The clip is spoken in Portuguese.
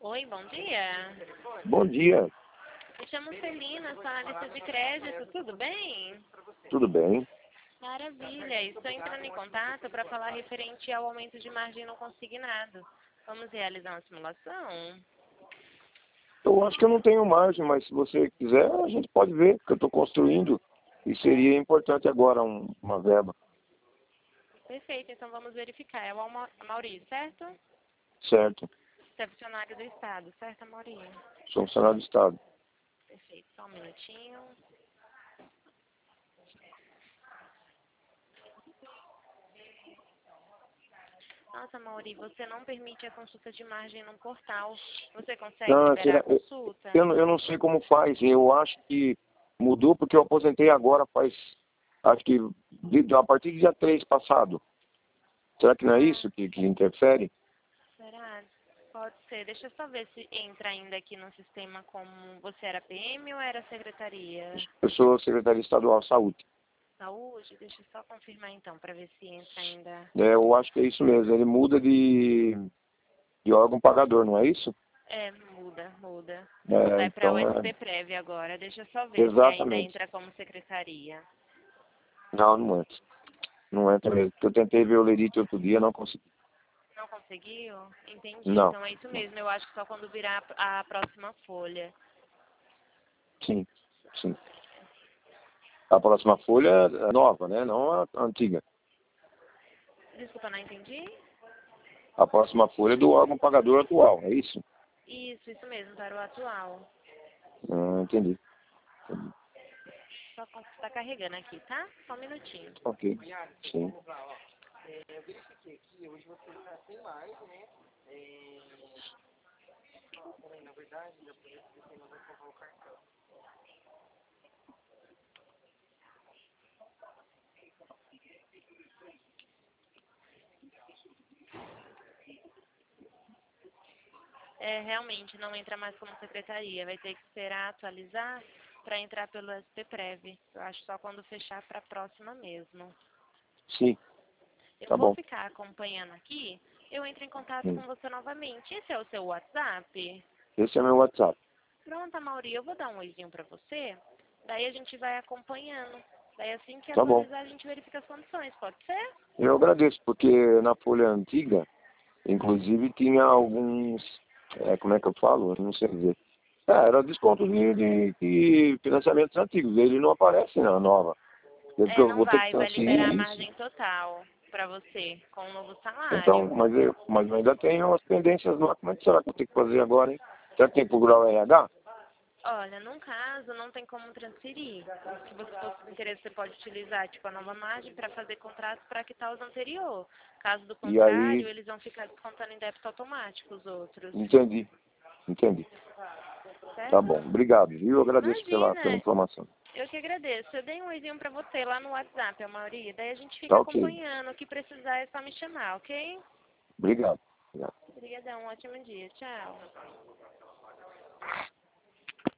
Oi, bom dia. Bom dia, Me chamo Celina, sou analista de crédito, tudo bem? tudo bem? Maravilha, estou entrando em contato para falar referente ao aumento de margem no consignado. Vamos realizar uma simulação? Eu acho que eu não tenho margem, mas se você quiser, a gente pode ver, porque eu estou construindo e seria importante agora uma verba. Perfeito, então vamos verificar. É o Maurício, certo? Certo, Você é funcionário do Estado, certo, Maurício? sou funcionário do Estado. Perfeito, só um minutinho. Nossa, Mauri, você não permite a consulta de margem no portal. Você consegue Não, liberar a consulta? eu não sei como faz, eu acho que mudou porque eu aposentei agora acho que a partir do dia 3 passado. Será que não é isso que interfere? Será? Pode ser. Deixa eu só ver se entra ainda aqui no sistema como você era PM ou era secretaria? Eu sou secretário estadual de saúde. Saúde? Deixa eu só confirmar então, para ver se entra ainda. Eu acho que é isso mesmo, ele muda de órgão pagador, não é isso? É, muda. É, Vai para o então, SPPrev agora. Deixa eu só ver se ainda exatamente. entra como secretaria. Não, não entra. Não entra mesmo. Porque eu tentei ver o Lerite outro dia, não consegui. Não conseguiu? Entendi. Não. Então é isso mesmo. Eu acho que só quando virar a próxima folha. Sim, sim. A próxima folha é nova, né? Não a antiga. Desculpa, não entendi? A próxima folha é do órgão pagador atual, é isso? Isso mesmo, para o atual. Entendi. Só está carregando aqui, tá? Só um minutinho. Ok. Sim. É, realmente não entra mais como secretaria. Vai ter que esperar atualizar para entrar pelo SPPrev. Eu acho só quando fechar para a próxima mesmo. Sim, Eu tá vou bom. ficar acompanhando aqui. Eu entro em contato Hum. com você novamente. Esse é o seu WhatsApp? Esse é meu WhatsApp. Pronto, Mauri, eu vou dar um oizinho para você. Daí a gente vai acompanhando. Daí assim que Tá bom. atualizar a gente verifica as condições, pode ser? Eu agradeço, porque na folha antiga, inclusive, tinha alguns, como é que eu falo? Eu não sei dizer. Era descontos de financiamentos antigos. Ele não aparece na nova. Porque É, eu não vou ter que vai liberar a transferir isso. margem total para você com o novo Então, salário. mas eu ainda tenho as pendências lá. Como é que será que eu tenho que fazer agora, hein? Será que tem que procurar o RH? Olha, num caso, não tem como transferir. Se você for com interesse, você pode utilizar tipo, a nova margem para fazer contrato para quitar os anterior. Caso do E aí, contrário, eles vão ficar descontando em débito automático os outros. entendi. Tá Certo? bom, obrigado, viu? Eu agradeço pela Imagina, informação. eu que agradeço. Eu dei um oizinho para você lá no WhatsApp, a Mauri. Daí a gente Tá fica ok. acompanhando. O que precisar é só me chamar, ok? Obrigado. Obrigadão, um ótimo dia. Tchau.